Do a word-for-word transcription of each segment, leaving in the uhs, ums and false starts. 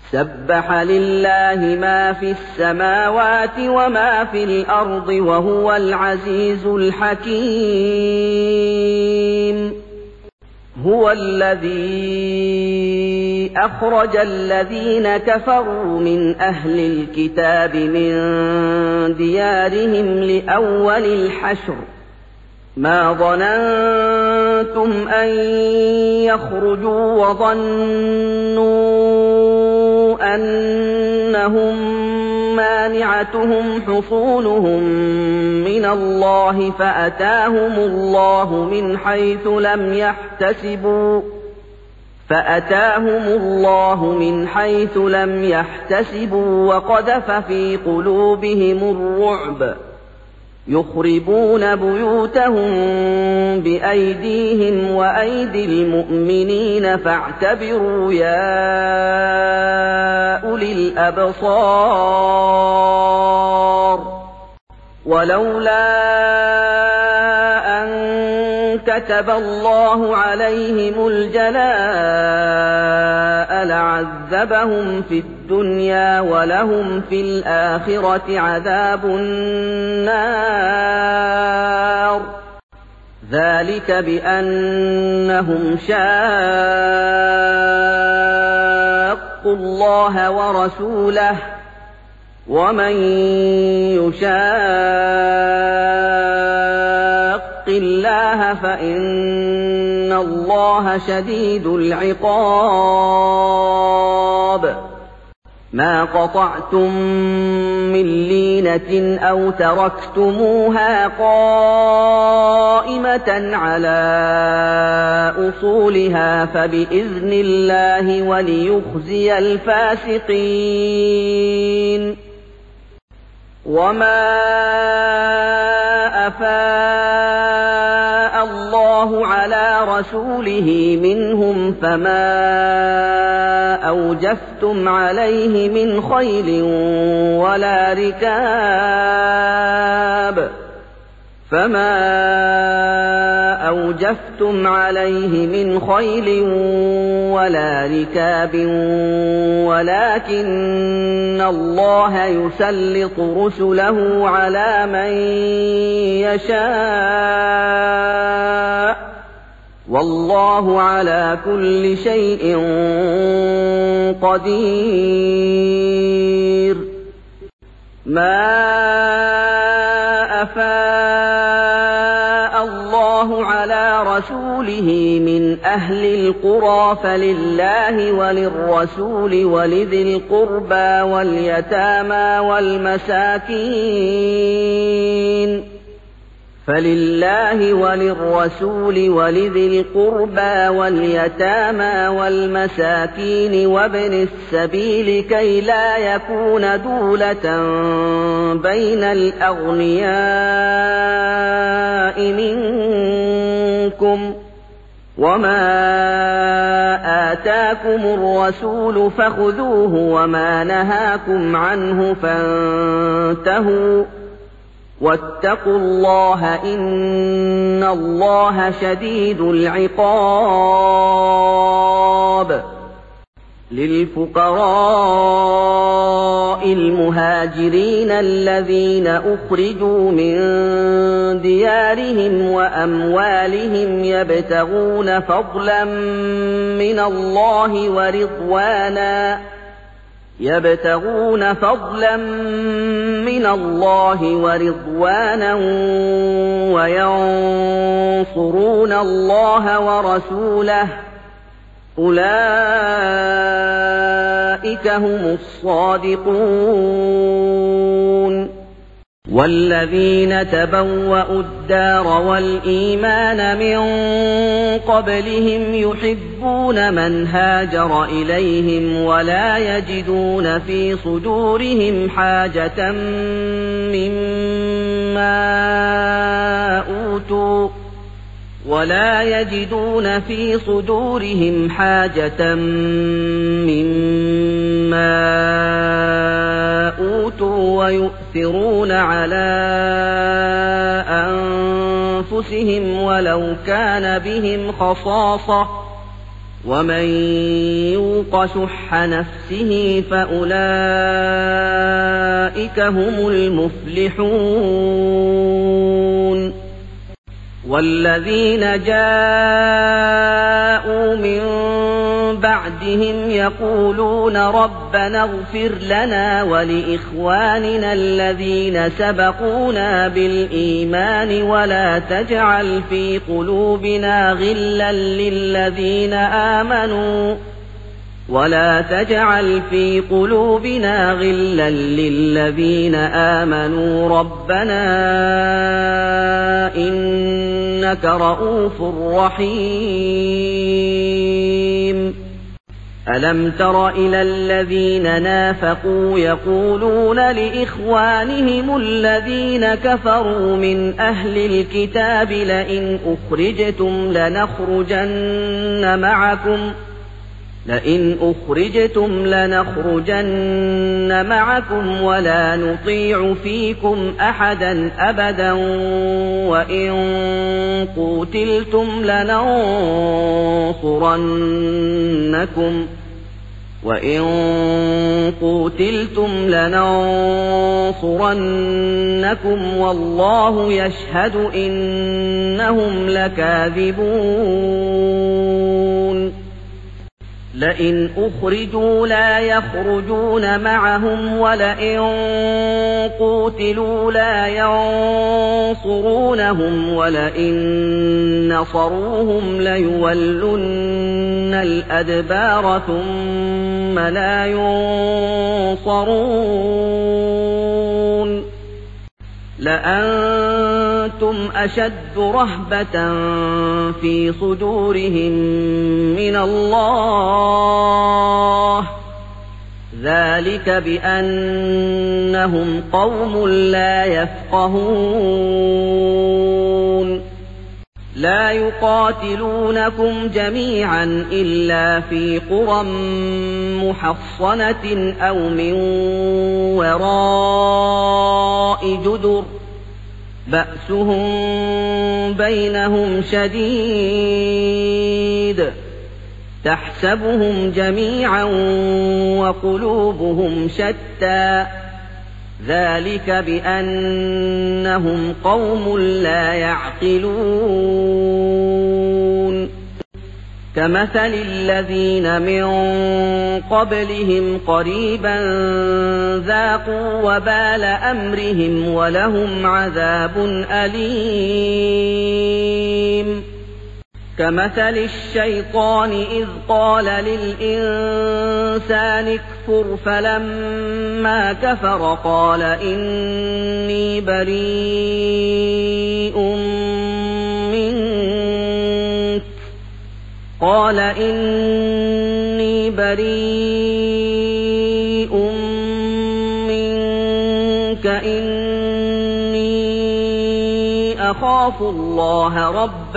سَبَّحَ لِلَّهِ مَا فِي السَّمَاوَاتِ وَمَا فِي الْأَرْضِ وَهُوَ الْعَزِيزُ الْحَكِيمُ هُوَ الَّذِي أَخْرَجَ الَّذِينَ كَفَرُوا مِنْ أَهْلِ الْكِتَابِ مِنْ دِيَارِهِمْ لِأَوَّلِ الْحَشْرِ مَا ظَنَنتُمْ أَن يَخْرُجُوا وَظَنُّوا أَنَّهُم مَّانِعَتُهُمْ حُصُونُهُم مِّنَ اللَّهِ فَأَتَاهُمُ اللَّهُ مِنْ حَيْثُ لَمْ يَحْتَسِبُوا فَأَتَاهُمُ اللَّهُ مِنْ حَيْثُ لَمْ يَحْتَسِبُوا وَقَذَفَ فِي قُلُوبِهِمُ الرُّعْبَ يُخْرِبُونَ بُيُوتَهُم بِأَيْدِيهِمْ وَأَيْدِي الْمُؤْمِنِينَ فَاعْتَبِرُوا يَا أُولِي الْأَبْصَارِ وَلَوْلَا أَن كَتَبَ اللَّهُ عَلَيْهِمُ الْجَلَاءَ لَعَذَّبَهُمْ فِي الدُّنْيَا وَلَهُمْ فِي الْآخِرَةِ عَذَابُ النَّارِ ذَلِكَ بِأَنَّهُمْ شَاقُّوا اللَّهَ وَرَسُولَهُ وَمَن يُشَاقِّ اللَّهَ فَإِنَّ اللَّهَ شَدِيدُ الْعِقَابِ مَا قَطَعْتُم مِّن لِّينَةٍ أَوْ تَرَكْتُمُوهَا قَائِمَةً عَلَىٰ أُصُولِهَا فَبِإِذْنِ اللَّهِ وَلِيُخْزِيَ الْفَاسِقِينَ وَمَا أَفَاءَ اللَّهُ عَلَىٰ رَسُولِهِ مِنْهُمْ فَمَا أَوْجَفْتُمْ عَلَيْهِ مِنْ خَيْلٍ وَلَا رِكَابٍ فَمَا أَوْجَفْتُمْ عَلَيْهِ مِنْ خَيْلٍ وَلَا رِكَابٍ وَلَٰكِنَّ اللَّهَ يُسَلِّطُ رُسُلَهُ عَلَىٰ مَن يَشَاءُ وَاللَّهُ عَلَىٰ كُلِّ شَيْءٍ قَدِيرٌ مَا أَفَاءَ اللَّهُ عَلَىٰ رَسُولِهِ مِنْ أَهْلِ الْقُرَىٰ فَلِلَّهِ وَلِلرَّسُولِ وَلِذِي الْقُرْبَىٰ وَالْيَتَامَىٰ وَالْمَسَاكِينِ فَلِلَّهِ وَلِلرَّسُولِ وَلِذِي الْقُرْبَىٰ وَالْيَتَامَىٰ وَالْمَسَاكِينِ وَابْنِ السَّبِيلِ كَيْ لَا يَكُونَ دُولَةً بَيْنَ الْأَغْنِيَاءِ مِنكُمْ ۚ وَمَا آتَاكُمُ الرَّسُولُ فَخُذُوهُ وَمَا نَهَاكُمْ عَنْهُ فَانتَهُوا ۚ وَاتَّقُوا اللَّهَ ۖ إِنَّ اللَّهَ شَدِيدُ الْعِقَابِ لِلْفُقَرَاءِ الْمُهَاجِرِينَ الَّذِينَ أُخْرِجُوا مِن دِيَارِهِمْ وَأَمْوَالِهِمْ يَبْتَغُونَ فَضْلًا مِّنَ اللَّهِ وَرِضْوَانًا يَبْتَغُونَ فَضْلًا مِّنَ اللَّهِ وَرِضْوَانًا وَيَنصُرُونَ اللَّهَ وَرَسُولَهُ ۚ أُولَٰئِكَ هُمُ الصَّادِقُونَ وَالَّذِينَ تَبَوَّءُوا الدَّارَ وَالْإِيمَانَ مِن قَبْلِهِمْ يُحِبُّونَ مَنْ هَاجَرَ إِلَيْهِمْ وَلَا يَجِدُونَ فِي صُدُورِهِمْ حَاجَةً مِّمَّا أُوتُوا ولا يجدون في صدورهم حاجة مما أوتوا ويؤثرون على أنفسهم ولو كان بهم خصاصة ومن يوق شح نفسه فأولئك هم المفلحون والذين جاءوا من بعدهم يقولون ربنا اغفر لنا ولإخواننا الذين سبقونا بالإيمان ولا تجعل في قلوبنا غلا للذين آمنوا ولا تجعل في قلوبنا غلا للذين آمنوا ربنا إنك رءوف رحيم ألم تر إلى الذين نافقوا يقولون لإخوانهم الذين كفروا من أهل الكتاب لئن أخرجتم لنخرجن معكم لئن أخرجتم لنخرجن معكم ولا نطيع فيكم أحدا أبدا وإن قوتلتم لننصرنكم وإن قوتلتم لننصرنكم والله يشهد إنهم لكاذبون لئن أخرجوا لا يخرجون معهم ولئن قوتلوا لا ينصرونهم ولئن نصروهم ليولن الأدبار ثم لا ينصرون لأنتم أشد رهبة في صدورهم من الله ذلك بأنهم قوم لا يفقهون لا يقاتلونكم جميعا إلا في قرى محصنة أو من وراء جدر بأسهم بينهم شديد تحسبهم جميعا وقلوبهم شتى ذلك بأنهم قوم لا يعقلون كمثل الذين من قبلهم قريبا ذاقوا وبال أمرهم ولهم عذاب أليم كمثل الشيطان إذ قال للإنسان اكفر فلما كفر قال إني بريء منك قال إني بريء منك إني أخاف الله رب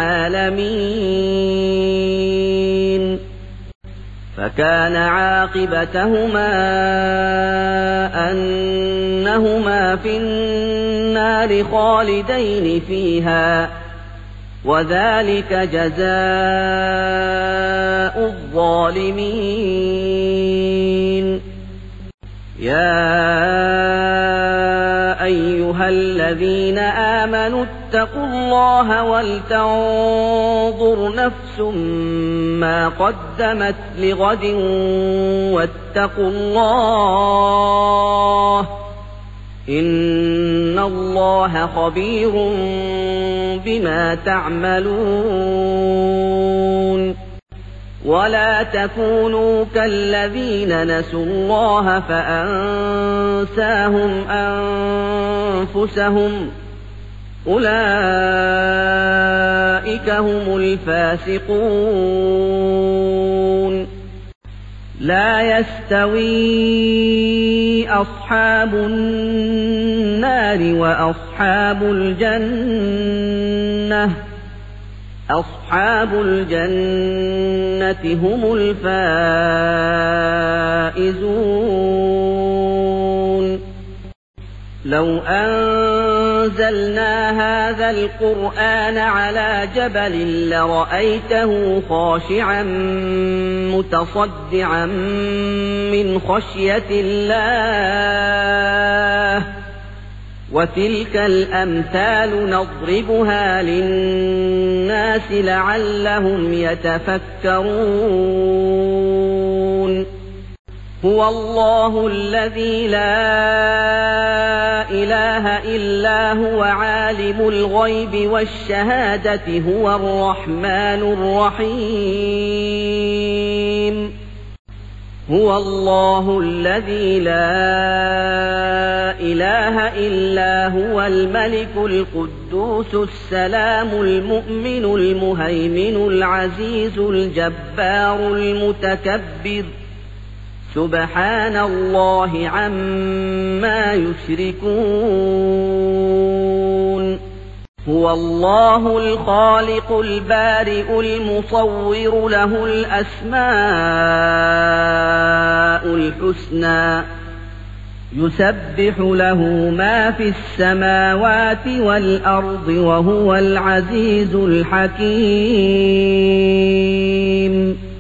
العالمين فكان عاقبتهما أنهما في النار خالدين فيها وذلك جزاء الظالمين يا أيها الذين آمنوا اتقوا الله ولتنظر نفس ما قدمت لغد واتقوا الله إن الله خبير بما تعملون ولا تكونوا كالذين نسوا الله فأنساهم أنفسهم أولئك هم الفاسقون لا يستوي أصحاب النار وأصحاب الجنة أصحاب الجنة هم الفائزون لو أن أنزلنا هذا القرآن على جبل لرأيته خاشعا متصدعا من خشية الله وتلك الأمثال نضربها للناس لعلهم يتفكرون هو الله الذي لا إله إلا هو عالم الغيب والشهادة هو الرحمن الرحيم هو الله الذي لا إله إلا هو الملك القدوس السلام المؤمن المهيمن العزيز الجبار المتكبر سبحان الله عما يشركون هو الله الخالق البارئ المصور له الأسماء الحسنى يسبح له ما في السماوات والأرض وهو العزيز الحكيم